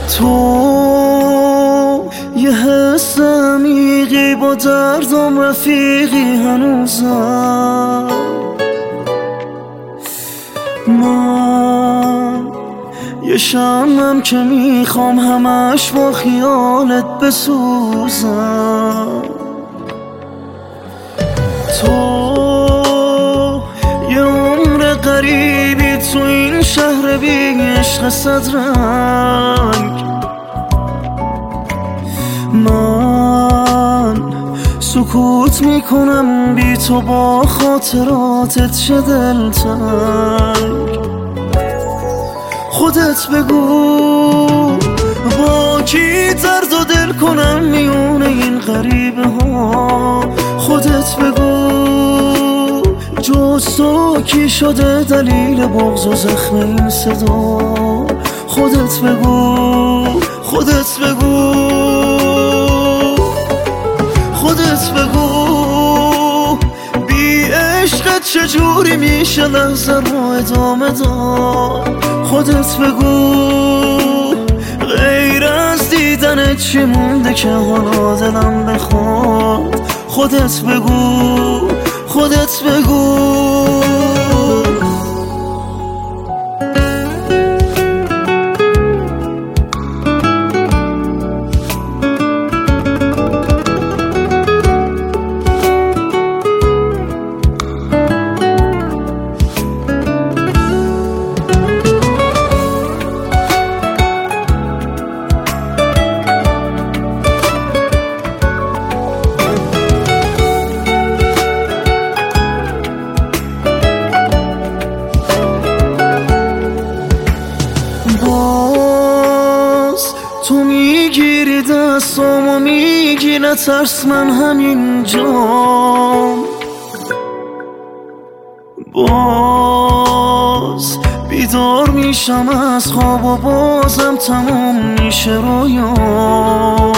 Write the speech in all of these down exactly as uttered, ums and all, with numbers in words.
تو یه حس عمیقی با دردم رفیقی هنوزم. من یه شمعم که میخوام همش با خیالت بسوزم. تو یه عمر غریبی تو این شهر بی عشق صد رنگ. من سکوت میکنم بی تو با خاطراتت چه دلتنگ. خودت بگو با کی درد و دل کنم میونه این غریبه ها. خودت بگو جز تو کی شده دلیل بغض و زخم این صدا. خودت بگو خودت بگو خودت بگو بی عشقت چجوری میشه لحظه رو ادامه داد. خودت بگو غیر از دیدنت چی مونده که حالا دلم بخواد. خودت بگو خودت بگو. باز تو میگیری دستم و میگی نترس من همینجام. باز بیدار میشم از خواب و بازم تموم میشه رویام.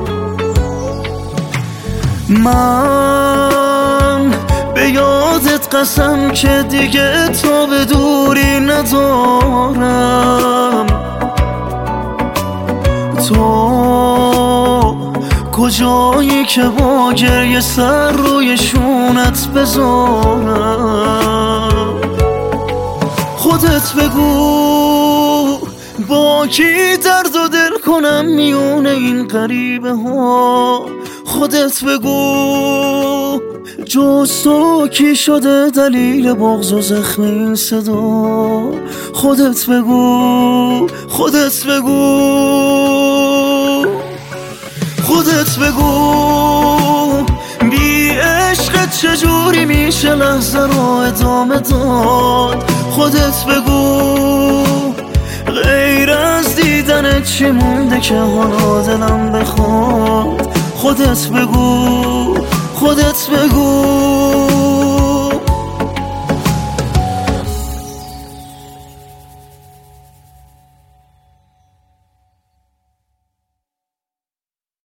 من به یادت قسم که دیگه تو به دوری ندارم. تو کجایی که با گریه سر روی شونت بذارم. خودت بگو با کی درد و دل کنم میونه این غریبه ها. خودت بگو جز تو کی شده دلیل بغض و زخم این صدا. خودت بگو خودت بگو خودت بگو بی عشقت چجوری میشه لحظه رو ادامه داد. خودت بگو غیر از دیدنت چی مونده که حالا دلم بخواد. خودت بگو خودت بگو